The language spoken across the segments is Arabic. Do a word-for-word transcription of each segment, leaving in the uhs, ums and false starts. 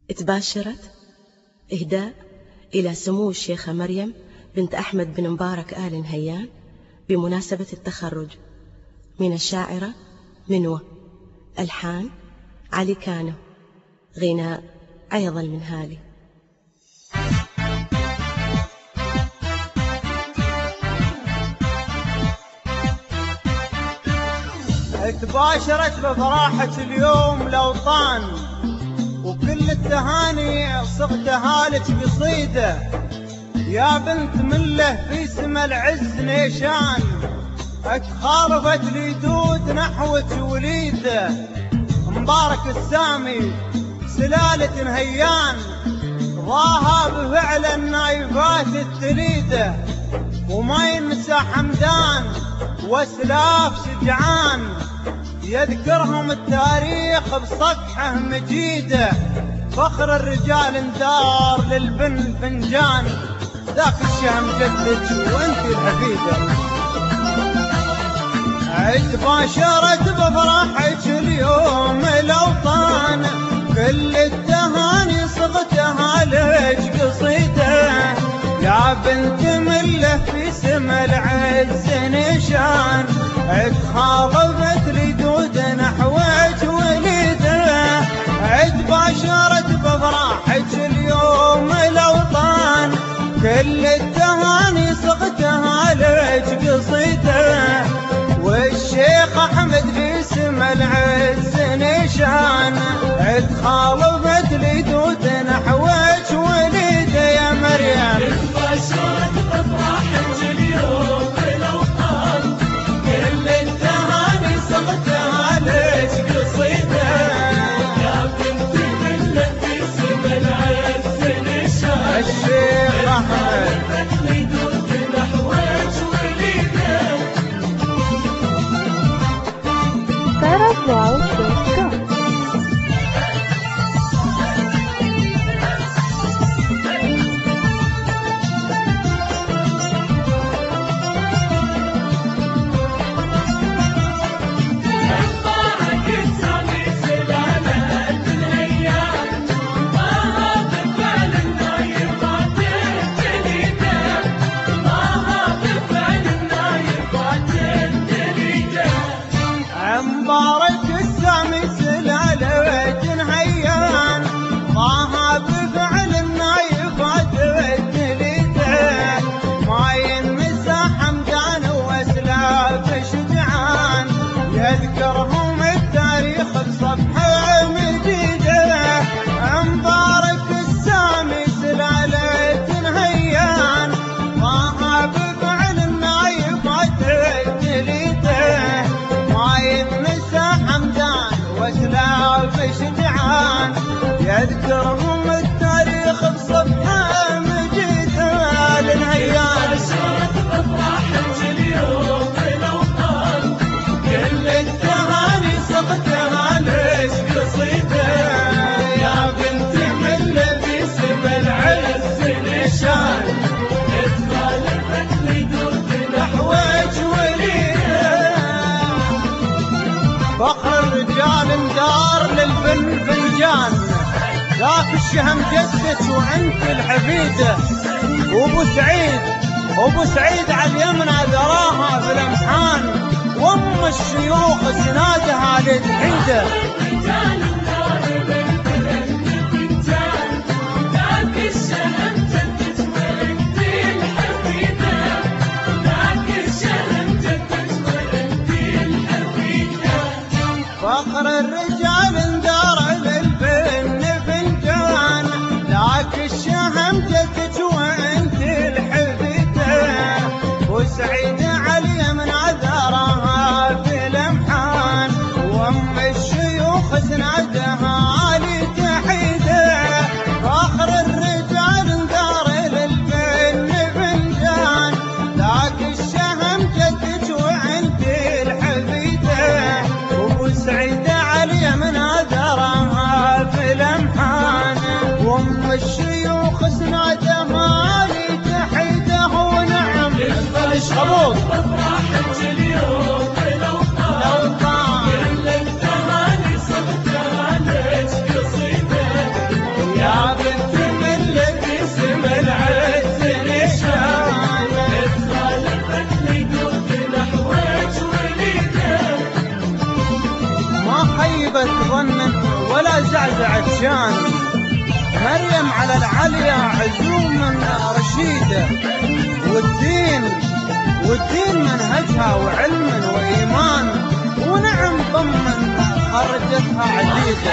تباشرت إهداء إلى سمو الشيخة مريم بنت أحمد بن مبارك آل نهيان بمناسبة التخرج، من الشاعرة منوة، ألحان علي كانو، غناء عيض المنهالي. تباشرت بفراحة اليوم الأوطان، وكل التهاني صغتها لك قصيدة. يا بنت مله في سما العز نيشان، اتخالفت اليدود نحوك وليده. مبارك السامي سلالة نهيان، ضاها بفعل النايفات التليده. وما ينسى حمدان واسلاف شجعان، يذكرهم التاريخ بصفحة مجيدة. فخر الرجال اندار للبن فنجان، ذاك الشهم جدك وانت الحفيدة. تباشرت بفرحك اليوم الأوطان، كل التهاني صغتها لك قصيدة. يا بنت مله في سما العز نشان، اتخاضبت اليدود نحوك وليده. تباشرت بفرحك اليوم الأوطان، كل التهاني صغتها لك قصيده. والشيخ أحمد في سما العز نشان، اتخاضبت اليدود نحوك وليده يا مريم. تباشرت بفرحك اليوم الأوطان، كل التهاني صغتها لك قصيدة. يا بنت مله في سما العز نشان، الشيخ أحمد اليدود نحوك وليده. Paraguay dot com. مبارك السامي سلالة نهيان، ضاها بفعل النايفات التليده. ما ينسى حمدان واسلاف شجعان، يذكرهم التاريخ بصفحة مجيدة. مبارك السامي سلالة نهيان، ضاها بفعل النايفات التليده. ما ينسى حمدان واسلاف شجعان، يذكرهم التاريخ بصفحة مجيدة للهيان. تباشرت بفرحك اليوم الأوطان، كل التهاني صغتها لك قصيدة. يا بنت مله في سما العز نشان، اتخالفت اليدود نحوك وليده. فخر الرجال اندار للبن فنجان، ذاك الشهم جدك وانت الحفيده. وابو سعيد وابو سعيد على اليمنى ذراها في الامحان، وام الشيوخ سنادها للحيده. رجال النار بالبلد فنجان، ذاك الشهم جدك وانت الحفيده. ذاك الشهم جدك وانت الحفيده. فخر الرجال اندار للبن فنجان، ذاك الشهم جدك وانت الحفيده. وسعيد علي من عذرها في الامحان، وام الشيوخ سنادها علي تحيده. فخر الرجال اندار للبن فنجان، ذاك الشهم جدك وانت الحفيده. وابو سعيد علي من عذرها في الامحان، وام الشيوخ سنادها علي تحيده. ونعم تباشرت بفرحك اليوم الأوطان، كل التهاني صغتها لك قصيدة. ممتاز عطشان. مريم على العليا عزوم رشيدة، والدين والدين منهجها وعلم وإيمان، ونعم ضمن خرجتها عزيزة.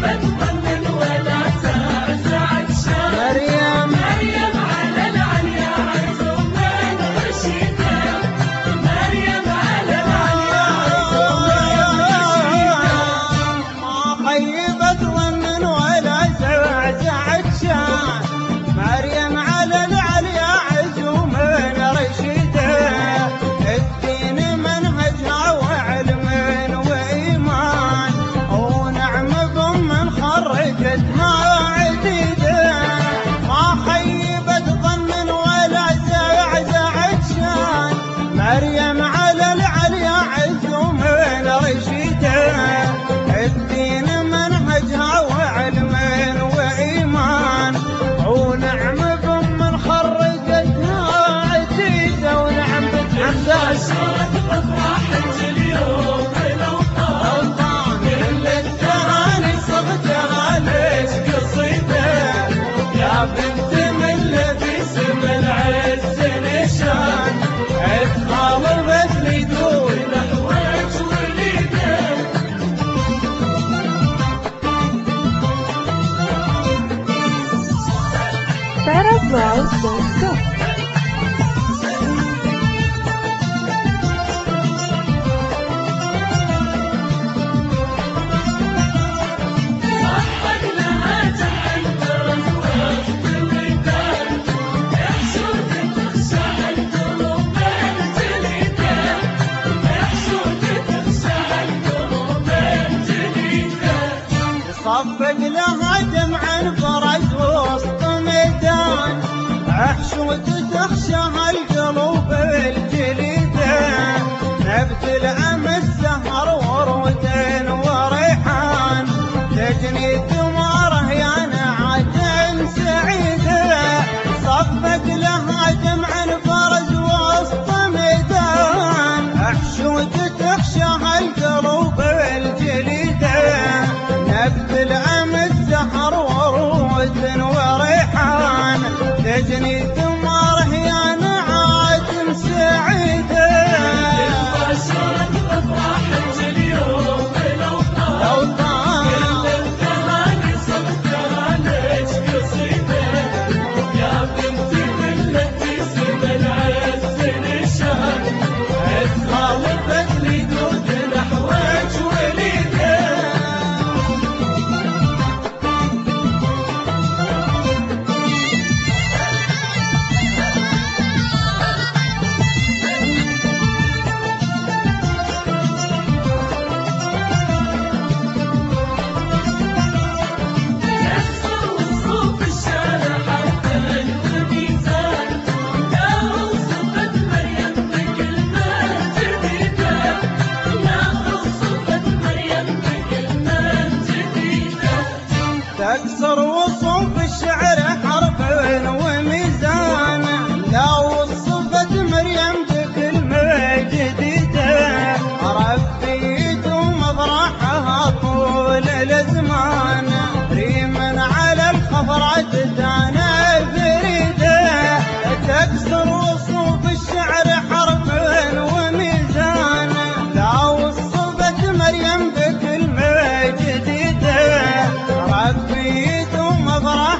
مريم مريم على العليا عزوم رشيدة، مريم على العليا عزوم رشيدة، ما خيبت ظن ولا زعزعت شان. مريم على العليا عزوم رشيدة، الدين منهجها وعلم وإيمان، ونعم ضمن خرجتها عزيزة. ما خيبت ظن ولا زعزعت شان. مريم على العليا عزوم رشيدة، الدين منهجها وعلم وإيمان، ونعم ضمن خرجتها عزيزة. ونعم بتعزاز فرحت اليوم الأوطان، كل التهاني صغتها ليش قصيدة. يا بنت من لبس من عز نشان، اتطالبت لي دول نحوك وليدة. Parabrowse dot com. صحك لها تحدى وسط الوداد، يحشوك تخشع القلوب الجديدة، يحشوك تخشع القلوب الجديدة. يصفق لها دمعا فرج وسط ميدان، احشوت تخشى القلوب الجليدة، نبت الامس سهر ورود وريحان، تجني ثماره يا نعة سعيدة. صفق لها دمعا فرج وسط ميدان، احشوت تخشى القلوب الجليدة، نبت الامس سهر ورود وريحان، تجني ثماره يا نعات سعيدة. بشرت بفرحة اليوم الأوطان، أوطان كل التهاني صغتها ليش قصيدة. يا بنت من لبس من عز نشان، اتطالبت لي دود نحوك وليدة. يكسر وصوف الشارع حتى الميزان، يا وصفت مريم بكلمات جديدة، يا وصفت مريم بكلمات جديدة. تكسر وصوف الشعر حرف وميزان، لا وصفت مريم بكلمة جديدة، ربيت ومضرحها طول الزمان، ريما على الخفرات دانا فريدة. تكسر وصوف الشعر حرف وميزان، لا وصفت مريم بكلمة جديدة، ربيت ومضرحها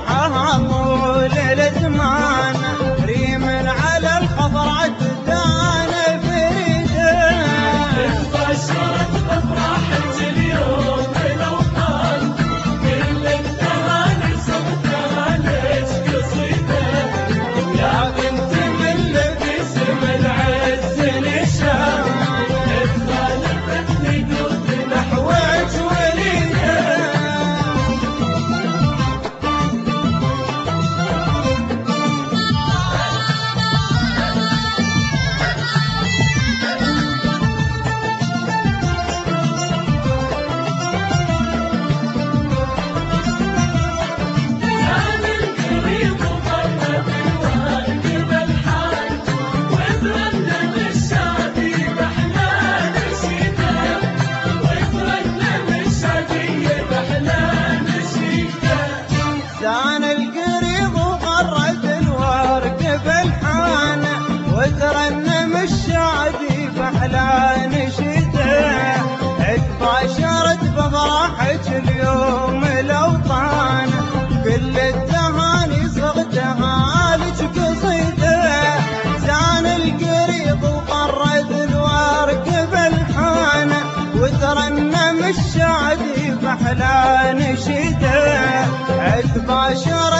عاشر